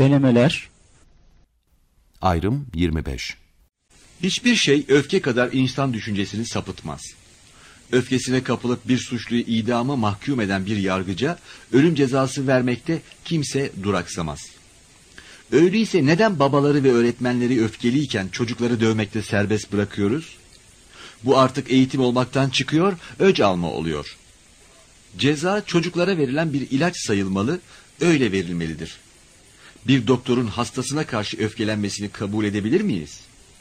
Denemeler. Ayrım 25. Hiçbir şey öfke kadar insan düşüncesini sapıtmaz. Öfkesine kapılıp bir suçluyu idama mahkum eden bir yargıca ölüm cezası vermekte kimse duraksamaz. Öyleyse neden babaları ve öğretmenleri öfkeliyken çocukları dövmekte serbest bırakıyoruz? Bu artık eğitim olmaktan çıkıyor, öc alma oluyor. Ceza çocuklara verilen bir ilaç sayılmalı, öyle verilmelidir. Bir doktorun hastasına karşı öfkelenmesini kabul edebilir miyiz?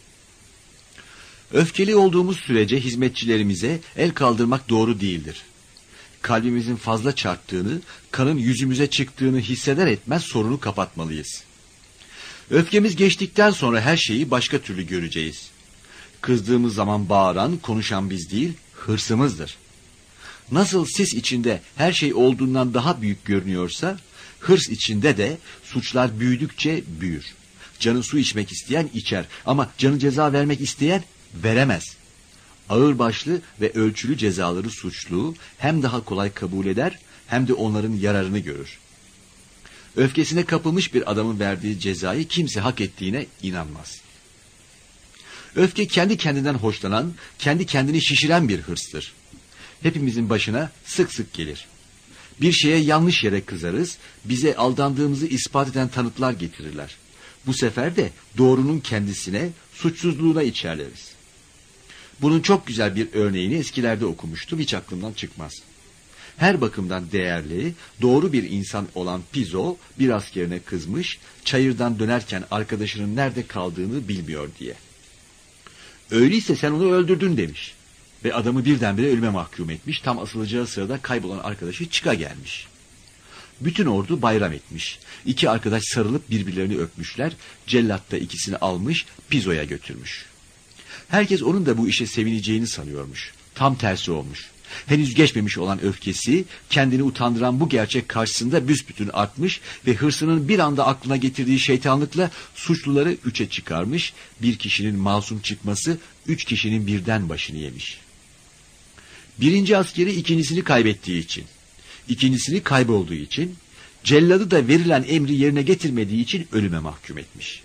Öfkeli olduğumuz sürece hizmetçilerimize el kaldırmak doğru değildir. Kalbimizin fazla çarptığını, kanın yüzümüze çıktığını hisseder etmez sorunu kapatmalıyız. Öfkemiz geçtikten sonra her şeyi başka türlü göreceğiz. Kızdığımız zaman bağıran, konuşan biz değil, hırsımızdır. Nasıl sis içinde her şey olduğundan daha büyük görünüyorsa, hırs içinde de suçlar büyüdükçe büyür. Canı su içmek isteyen içer ama canı ceza vermek isteyen veremez. Ağırbaşlı ve ölçülü cezaları suçlu hem daha kolay kabul eder hem de onların yararını görür. Öfkesine kapılmış bir adamın verdiği cezayı kimse hak ettiğine inanmaz. Öfke kendi kendinden hoşlanan, kendi kendini şişiren bir hırstır. Hepimizin başına sık sık gelir. Bir şeye yanlış yere kızarız, bize aldandığımızı ispat eden tanıklar getirirler. Bu sefer de doğrunun kendisine, suçsuzluğuna içerleriz. Bunun çok güzel bir örneğini eskilerde okumuştum, hiç aklımdan çıkmaz. Her bakımdan değerli, doğru bir insan olan Piso bir askerine kızmış, çayırdan dönerken arkadaşının nerede kaldığını bilmiyor diye. Öyleyse sen onu öldürdün demiş. Ve adamı birdenbire ölüme mahkum etmiş, tam asılacağı sırada kaybolan arkadaşı çıka gelmiş. Bütün ordu bayram etmiş. İki arkadaş sarılıp birbirlerini öpmüşler, cellat da ikisini almış, Piso'ya götürmüş. Herkes onun da bu işe sevineceğini sanıyormuş. Tam tersi olmuş. Henüz geçmemiş olan öfkesi, kendini utandıran bu gerçek karşısında büsbütün artmış ve hırsının bir anda aklına getirdiği şeytanlıkla suçluları 3'e çıkarmış, bir kişinin masum çıkması 3 kişinin birden başını yemiş. Birinci askeri ikincisini kaybettiği için, ikincisini kaybolduğu için, celladı da verilen emri yerine getirmediği için ölüme mahkum etmiş.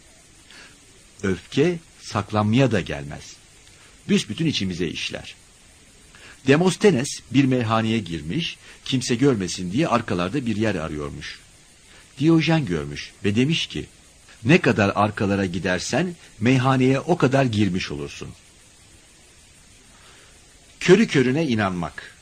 Öfke saklanmaya da gelmez. Büsbütün içimize işler. Demostenes bir meyhaneye girmiş, kimse görmesin diye arkalarda bir yer arıyormuş. Diyojen görmüş ve demiş ki, ne kadar arkalara gidersen meyhaneye o kadar girmiş olursun. Körü körüne inanmak.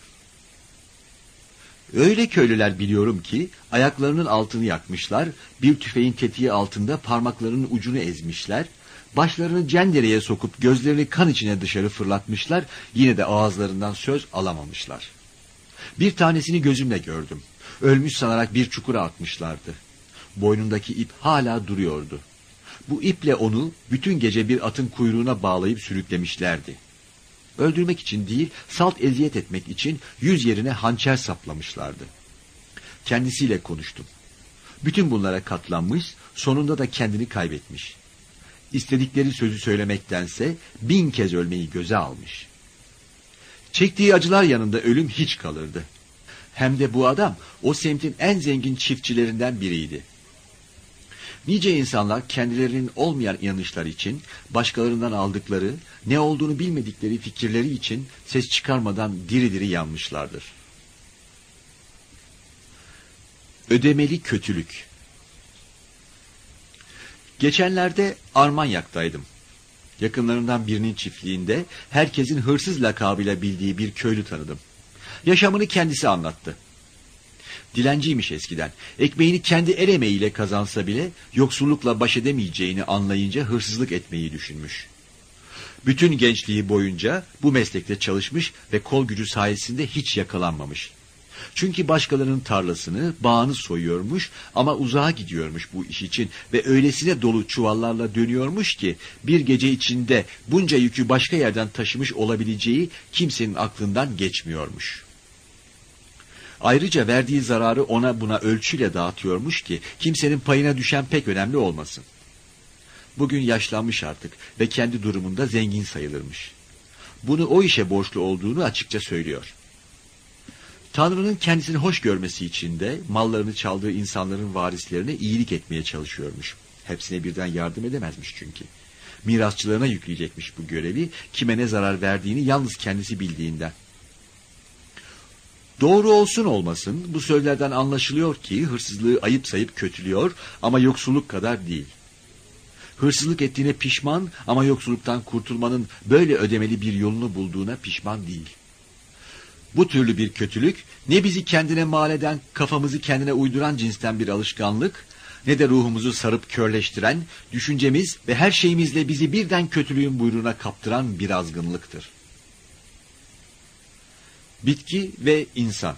Öyle köylüler biliyorum ki ayaklarının altını yakmışlar, bir tüfeğin tetiği altında parmaklarının ucunu ezmişler, başlarını cendereye sokup gözlerini kan içine dışarı fırlatmışlar, yine de ağızlarından söz alamamışlar. Bir tanesini gözümle gördüm. Ölmüş sanarak bir çukura atmışlardı. Boynundaki ip hala duruyordu. Bu iple onu bütün gece bir atın kuyruğuna bağlayıp sürüklemişlerdi. Öldürmek için değil, salt eziyet etmek için 100 yerine hançer saplamışlardı. Kendisiyle konuştum. Bütün bunlara katlanmış, sonunda da kendini kaybetmiş. İstedikleri sözü söylemektense 1000 kez ölmeyi göze almış. Çektiği acılar yanında ölüm hiç kalırdı. Hem de bu adam o semtin en zengin çiftçilerinden biriydi. Nice insanlar kendilerinin olmayan inanışlar için, başkalarından aldıkları, ne olduğunu bilmedikleri fikirleri için ses çıkarmadan diri diri yanmışlardır. Ödemeli kötülük. Geçenlerde Armanyak'taydım. Yakınlarından birinin çiftliğinde herkesin hırsız lakabıyla bildiği bir köylü tanıdım. Yaşamını kendisi anlattı. Dilenciymiş eskiden. Ekmeğini kendi el emeğiyle kazansa bile yoksullukla baş edemeyeceğini anlayınca hırsızlık etmeyi düşünmüş. Bütün gençliği boyunca bu meslekte çalışmış ve kol gücü sayesinde hiç yakalanmamış. Çünkü başkalarının tarlasını, bağını soyuyormuş ama uzağa gidiyormuş bu iş için ve öylesine dolu çuvallarla dönüyormuş ki bir gece içinde bunca yükü başka yerden taşımış olabileceği kimsenin aklından geçmiyormuş. Ayrıca verdiği zararı ona buna ölçüyle dağıtıyormuş ki kimsenin payına düşen pek önemli olmasın. Bugün yaşlanmış artık ve kendi durumunda zengin sayılırmış. Bunu o işe borçlu olduğunu açıkça söylüyor. Tanrı'nın kendisini hoş görmesi için de mallarını çaldığı insanların varislerine iyilik etmeye çalışıyormuş. Hepsine birden yardım edemezmiş çünkü. Mirasçılarına yükleyecekmiş bu görevi, kime ne zarar verdiğini yalnız kendisi bildiğinden. Doğru olsun olmasın bu sözlerden anlaşılıyor ki hırsızlığı ayıp sayıp kötülüyor ama yoksulluk kadar değil. Hırsızlık ettiğine pişman ama yoksulluktan kurtulmanın böyle ödemeli bir yolunu bulduğuna pişman değil. Bu türlü bir kötülük ne bizi kendine mal eden, kafamızı kendine uyduran cinsten bir alışkanlık, ne de ruhumuzu sarıp körleştiren, düşüncemiz ve her şeyimizle bizi birden kötülüğün buyruğuna kaptıran bir azgınlıktır. Bitki ve insan.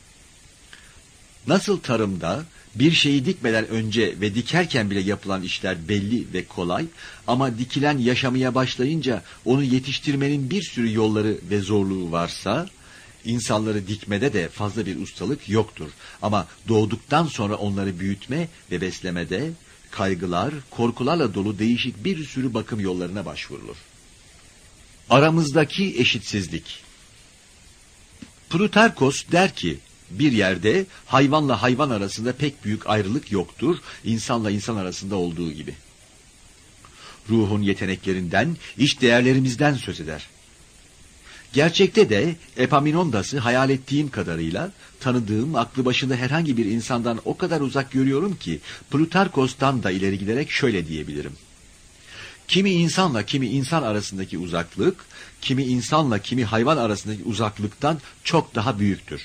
Nasıl tarımda bir şeyi dikmeden önce ve dikerken bile yapılan işler belli ve kolay ama dikilen yaşamaya başlayınca onu yetiştirmenin bir sürü yolları ve zorluğu varsa, İnsanları dikmede de fazla bir ustalık yoktur. Ama doğduktan sonra onları büyütme ve beslemede kaygılar, korkularla dolu değişik bir sürü bakım yollarına başvurulur. Aramızdaki eşitsizlik. Plutarkos der ki, bir yerde hayvanla hayvan arasında pek büyük ayrılık yoktur, insanla insan arasında olduğu gibi. Ruhun yeteneklerinden, iç değerlerimizden söz eder. Gerçekte de Epaminondas'ı hayal ettiğim kadarıyla tanıdığım aklı başında herhangi bir insandan o kadar uzak görüyorum ki Plutarkos'tan da ileri giderek şöyle diyebilirim. Kimi insanla kimi insan arasındaki uzaklık, kimi insanla kimi hayvan arasındaki uzaklıktan çok daha büyüktür.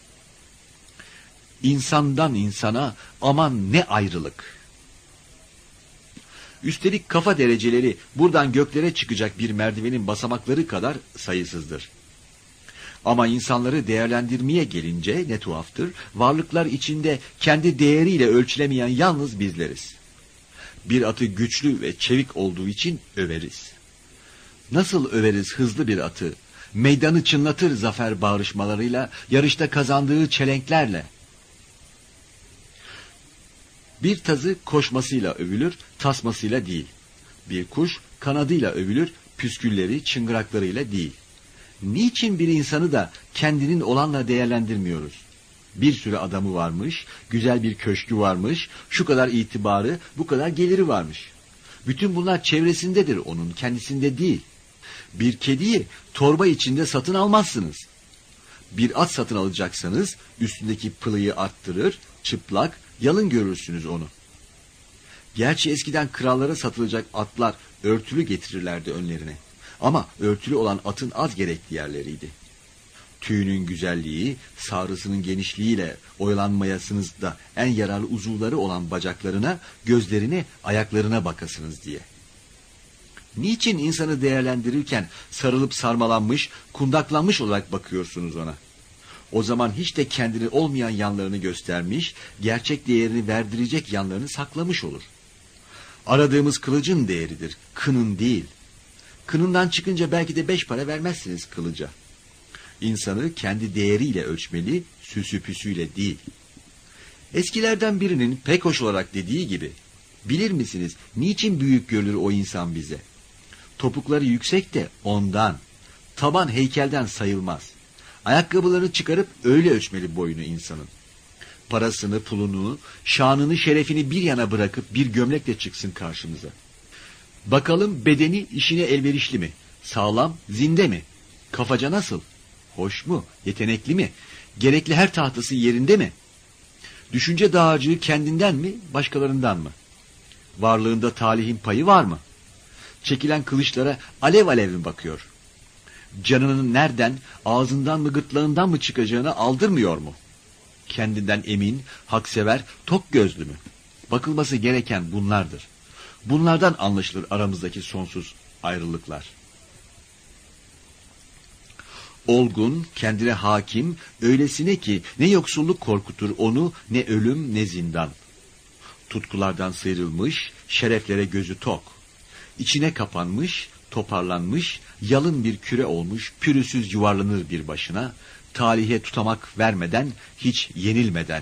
İnsandan insana aman ne ayrılık! Üstelik kafa dereceleri buradan göklere çıkacak bir merdivenin basamakları kadar sayısızdır. Ama insanları değerlendirmeye gelince ne tuhaftır, varlıklar içinde kendi değeriyle ölçülemeyen yalnız bizleriz. Bir atı güçlü ve çevik olduğu için överiz. Nasıl överiz hızlı bir atı, meydanı çınlatır zafer bağrışmalarıyla, yarışta kazandığı çelenklerle. Bir tazı koşmasıyla övülür, tasmasıyla değil. Bir kuş kanadıyla övülür, püskülleri, çıngıraklarıyla değil. Niçin bir insanı da kendinin olanla değerlendirmiyoruz? Bir sürü adamı varmış, güzel bir köşkü varmış, şu kadar itibarı, bu kadar geliri varmış. Bütün bunlar çevresindedir onun, kendisinde değil. Bir kediyi torba içinde satın almazsınız. Bir at satın alacaksanız üstündeki pılıyı arttırır, çıplak, yalın görürsünüz onu. Gerçi eskiden krallara satılacak atlar örtülü getirirlerdi önlerine. Ama örtülü olan atın az gerekli yerleriydi. Tüyünün güzelliği, sarısının genişliğiyle oyalanmayasınız da en yararlı uzuvları olan bacaklarına, gözlerine, ayaklarına bakasınız diye. Niçin insanı değerlendirirken sarılıp sarmalanmış, kundaklanmış olarak bakıyorsunuz ona? O zaman hiç de kendini olmayan yanlarını göstermiş, gerçek değerini verdirecek yanlarını saklamış olur. Aradığımız kılıcın değeridir, kının değil. Kınından çıkınca belki de 5 para vermezsiniz kılıca. İnsanı kendi değeriyle ölçmeli, süsü püsüyle değil. Eskilerden birinin pek hoş olarak dediği gibi, bilir misiniz niçin büyük görülür o insan bize? Topukları yüksek de ondan, taban heykelden sayılmaz. Ayakkabılarını çıkarıp öyle ölçmeli boyunu insanın. Parasını, pulunu, şanını, şerefini bir yana bırakıp bir gömlekle çıksın karşımıza. Bakalım bedeni işine elverişli mi? Sağlam, zinde mi? Kafaca nasıl? Hoş mu? Yetenekli mi? Gerekli her tahtası yerinde mi? Düşünce dağarcığı kendinden mi, başkalarından mı? Varlığında talihin payı var mı? Çekilen kılıçlara alev alev mi bakıyor? Canının nereden, ağzından mı gırtlağından mı çıkacağını aldırmıyor mu? Kendinden emin, haksever, tok gözlü mü? Bakılması gereken bunlardır. Bunlardan anlaşılır aramızdaki sonsuz ayrılıklar. Olgun, kendine hakim, öylesine ki ne yoksulluk korkutur onu, ne ölüm ne zindan. Tutkulardan sıyrılmış, şereflere gözü tok. İçine kapanmış, toparlanmış, yalın bir küre olmuş, pürüzsüz yuvarlanır bir başına, talihe tutamak vermeden, hiç yenilmeden.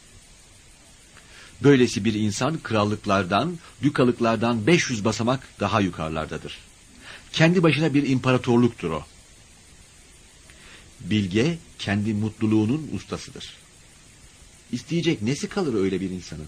Böylesi bir insan krallıklardan, dükalıklardan 500 basamak daha yukarılardadır. Kendi başına bir imparatorluktur o. Bilge kendi mutluluğunun ustasıdır. İsteyecek nesi kalır öyle bir insanın?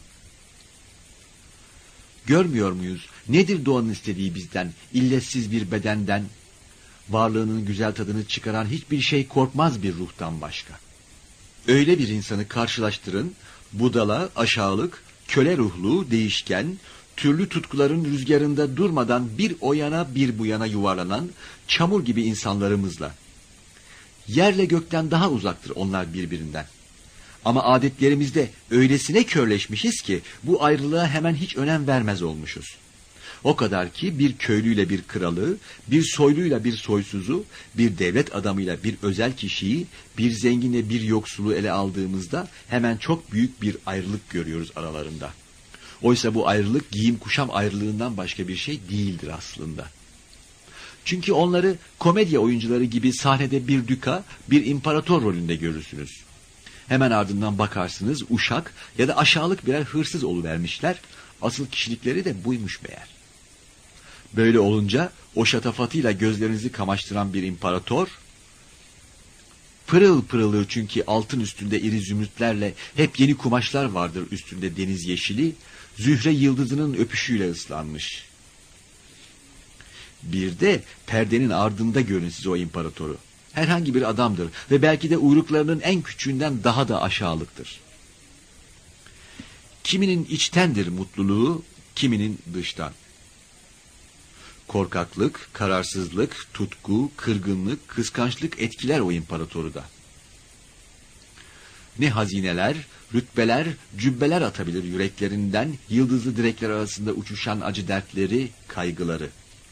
Görmüyor muyuz? Nedir doğanın istediği bizden? İlletsiz bir bedenden, varlığının güzel tadını çıkaran hiçbir şey korkmaz bir ruhtan başka. Öyle bir insanı karşılaştırın, budala, aşağılık, köle ruhlu, değişken, türlü tutkuların rüzgarında durmadan bir o yana bir bu yana yuvarlanan çamur gibi insanlarımızla. Yerle gökten daha uzaktır onlar birbirinden. Ama adetlerimizde öylesine körleşmişiz ki bu ayrılığa hemen hiç önem vermez olmuşuz. O kadar ki bir köylüyle bir kralı, bir soyluyla bir soysuzu, bir devlet adamıyla bir özel kişiyi, bir zenginle bir yoksulu ele aldığımızda hemen çok büyük bir ayrılık görüyoruz aralarında. Oysa bu ayrılık giyim kuşam ayrılığından başka bir şey değildir aslında. Çünkü onları komedya oyuncuları gibi sahnede bir düka, bir imparator rolünde görürsünüz. Hemen ardından bakarsınız uşak ya da aşağılık birer hırsız oluvermişler, asıl kişilikleri de buymuş meğer. Böyle olunca o şatafatıyla gözlerinizi kamaştıran bir imparator, pırıl pırılır çünkü altın üstünde iri zümrütlerle hep yeni kumaşlar vardır üstünde deniz yeşili, Zühre yıldızının öpüşüyle ıslanmış. Bir de perdenin ardında görün siz o imparatoru. Herhangi bir adamdır ve belki de uyruklarının en küçüğünden daha da aşağılıktır. Kiminin içtendir mutluluğu, kiminin dıştan. Korkaklık, kararsızlık, tutku, kırgınlık, kıskançlık etkiler o imparatoru da. Ne hazineler, rütbeler, cübbeler atabilir yüreklerinden, yıldızlı direkler arasında uçuşan acı dertleri, kaygıları.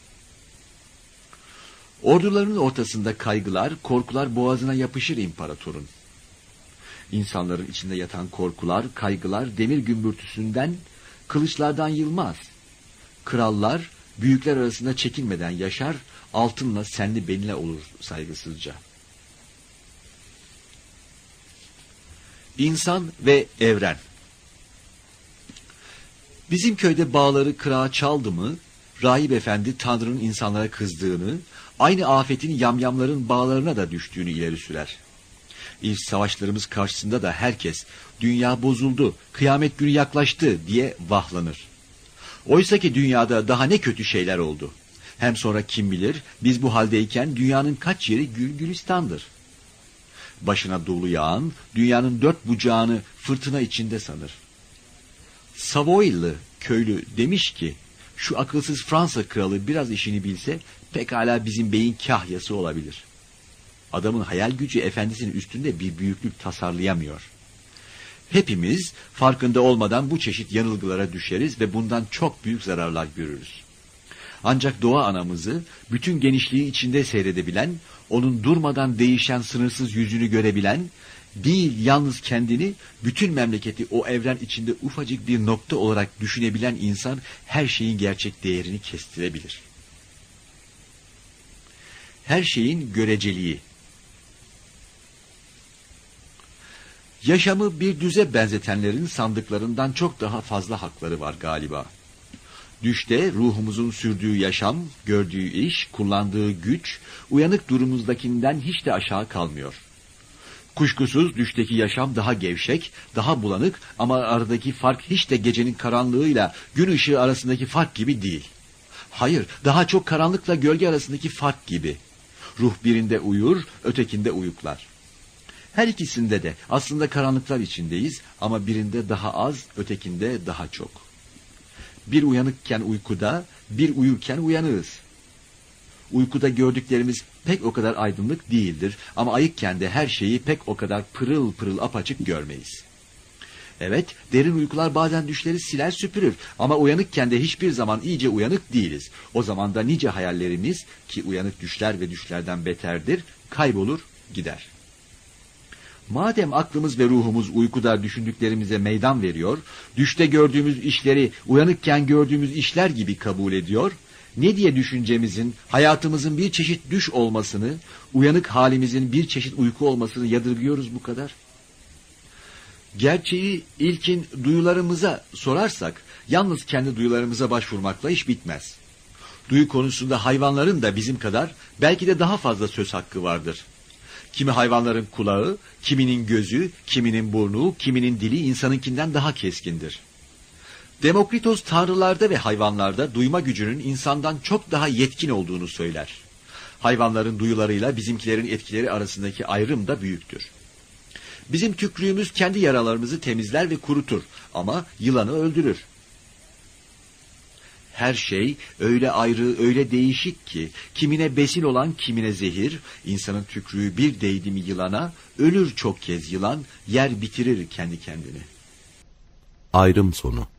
Ordularının ortasında kaygılar, korkular boğazına yapışır imparatorun. İnsanların içinde yatan korkular, kaygılar demir gümbürtüsünden, kılıçlardan yılmaz. Krallar, büyükler arasında çekinmeden yaşar, altınla senli benle olur saygısızca. İnsan ve evren. Bizim köyde bağları kırağa çaldı mı, rahip efendi Tanrı'nın insanlara kızdığını, aynı afetin yamyamların bağlarına da düştüğünü ileri sürer. İlk savaşlarımız karşısında da herkes, dünya bozuldu, kıyamet günü yaklaştı diye vahlanır. Oysa ki dünyada daha ne kötü şeyler oldu. Hem sonra kim bilir, biz bu haldeyken dünyanın kaç yeri gül gülistandır. Başına dolu yağan, dünyanın dört bucağını fırtına içinde sanır. Savoylı köylü demiş ki, şu akılsız Fransa kralı biraz işini bilse, pekala bizim beyin kahyası olabilir. Adamın hayal gücü efendisinin üstünde bir büyüklük tasarlayamıyor. Hepimiz farkında olmadan bu çeşit yanılgılara düşeriz ve bundan çok büyük zararlar görürüz. Ancak doğa anamızı bütün genişliği içinde seyredebilen, onun durmadan değişen sınırsız yüzünü görebilen, değil yalnız kendini, bütün memleketi o evren içinde ufacık bir nokta olarak düşünebilen insan her şeyin gerçek değerini kestirebilir. Her şeyin göreceliği. Yaşamı bir düze benzetenlerin sandıklarından çok daha fazla hakları var galiba. Düşte ruhumuzun sürdüğü yaşam, gördüğü iş, kullandığı güç, uyanık durumumuzdakinden hiç de aşağı kalmıyor. Kuşkusuz düşteki yaşam daha gevşek, daha bulanık ama aradaki fark hiç de gecenin karanlığıyla gün ışığı arasındaki fark gibi değil. Hayır, daha çok karanlıkla gölge arasındaki fark gibi. Ruh birinde uyur, ötekinde uyuklar. Her ikisinde de aslında karanlıklar içindeyiz ama birinde daha az, ötekinde daha çok. Bir uyanıkken uykuda, bir uyurken uyanığız. Uykuda gördüklerimiz pek o kadar aydınlık değildir ama ayıkken de her şeyi pek o kadar pırıl pırıl apaçık görmeyiz. Evet, derin uykular bazen düşleri siler süpürür ama uyanıkken de hiçbir zaman iyice uyanık değiliz. O zaman da nice hayallerimiz ki uyanık düşler ve düşlerden beterdir, kaybolur gider. Madem aklımız ve ruhumuz uykuda düşündüklerimize meydan veriyor, düşte gördüğümüz işleri uyanıkken gördüğümüz işler gibi kabul ediyor, ne diye düşüncemizin, hayatımızın bir çeşit düş olmasını, uyanık halimizin bir çeşit uyku olmasını yadırgıyoruz bu kadar? Gerçeği ilkin duyularımıza sorarsak, yalnız kendi duyularımıza başvurmakla iş bitmez. Duyu konusunda hayvanların da bizim kadar, belki de daha fazla söz hakkı vardır. Kimi hayvanların kulağı, kiminin gözü, kiminin burnu, kiminin dili insanınkinden daha keskindir. Demokritos tanrılarda ve hayvanlarda duyma gücünün insandan çok daha yetkin olduğunu söyler. Hayvanların duyularıyla bizimkilerin etkileri arasındaki ayrım da büyüktür. Bizim tükrüğümüz kendi yaralarımızı temizler ve kurutur ama yılanı öldürür. Her şey öyle ayrı, öyle değişik ki kimine besin olan kimine zehir, insanın tükrüğü bir değdi mi yılana, ölür çok kez yılan, yer bitirir kendi kendini. Ayrım sonu.